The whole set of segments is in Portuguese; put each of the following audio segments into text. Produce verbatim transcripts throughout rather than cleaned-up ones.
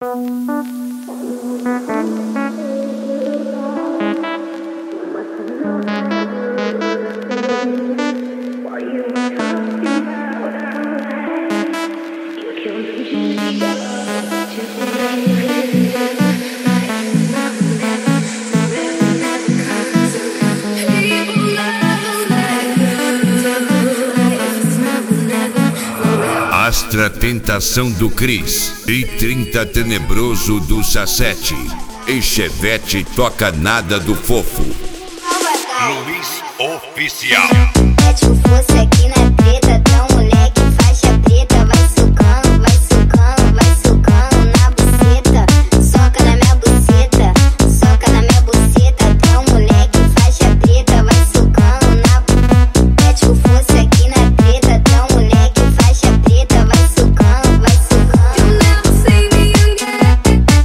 Astra Tentação do Cris e trinta Tenebroso do Sassete. E Chevette Toca Nada do Fofo. Luiz Oficial. Mete o fosse aqui na treta, tão moleque, faixa preta. Vai socando, vai socando, vai socando na buceta. Soca na minha buceta, soca na minha buceta. Tão moleque, faixa preta, vai socando na. Mete o fosse aqui na treta, tão moleque, faixa preta. Vai socando, vai socando. You never see me again.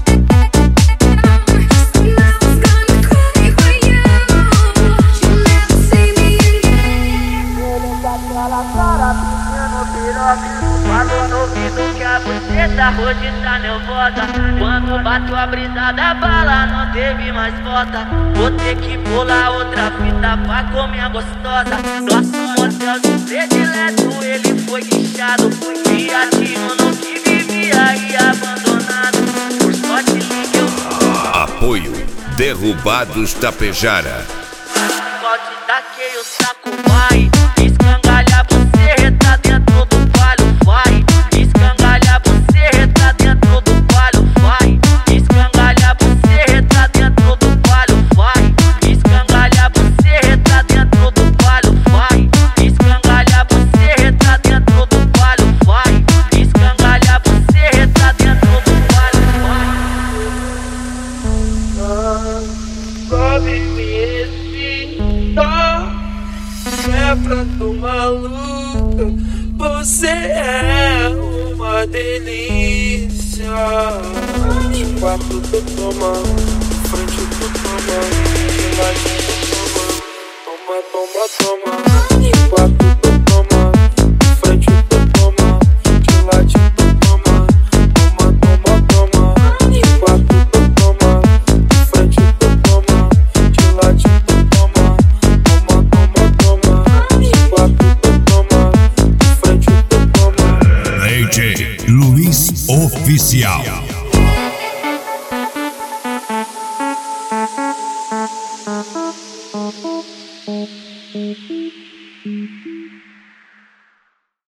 Nothing's gonna cry for you. You never see me again. Aquela cara pequeno piroca, falou no ouvido que a buceta hoje tá nervosa. Quando bateu a brisa da bala não teve mais volta. Vou ter que pular outra fita pra comer a gostosa. Nosso motel de predileto ele foi guinchado. Viadinho não que vivia e abandonado. Por sorte ligue eu. Apoio Derrubados Tapejara. Pode dar que o saco vai. Escangalha você, tá dentro do palho, vai. Escangalha você, tá dentro do palho, vai. Escangalha você, tá dentro do palho, vai. Escangalha você, tá dentro do palho, vai. Escangalha você, tá dentro do palho, vai. Escangalha você, tá dentro do palho, vai. Sobe me excita, é pra tu maluca. Você é uma delícia. De quatro tu toma, de frente tu toma, de lado tu toma. Toma, toma, toma. De quatro tu toma, de frente tu toma, de lado tu toma. Toma, toma, toma. De quatro tu toma, de frente tu toma, de lado tu toma. Toma, toma, toma. De quatro tu toma, de frente tu toma. D J Luiz Oficial.